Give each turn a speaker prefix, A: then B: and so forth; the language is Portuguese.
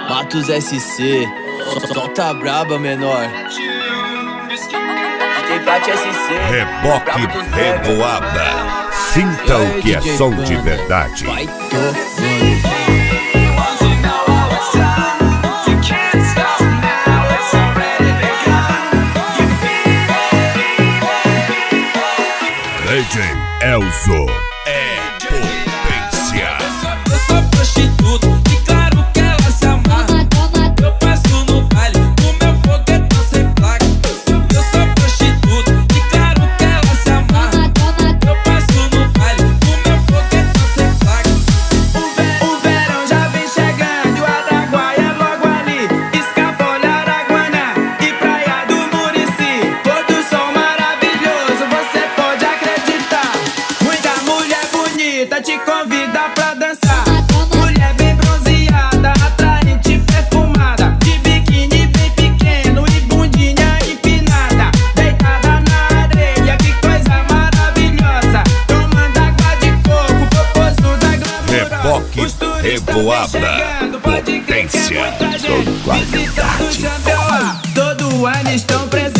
A: Matos SC, solta braba, menor.
B: Reboque Revoada. Sinta o que é som de verdade.
A: Vai
B: DJ Elzo é potência.
C: Eu sou prostituto e claro que ela se amarra. Eu passo no baile, o meu foguetão sem placa. Eu sou prostituto e claro que ela se amarra. Eu passo no baile, o meu foguetão sem placa.
D: O verão já vem chegando, o Araguaia é logo ali. Escapola, Araguana e Praia do Murici. Todo som maravilhoso, você pode acreditar. Muita mulher bonita te convida pra dançar. Mulher bem bronzeada, atraente, perfumada, de biquíni bem pequeno e bundinha empinada. Deitada na areia, que coisa maravilhosa. Tomando água de coco, popozuda glamurosa.
B: Reboque
D: Os turistas
B: Revoada.
D: vem chegando, pode crer que é
B: Potência.
D: muita gente visitando Xandeoá. Todo ano estão presentes.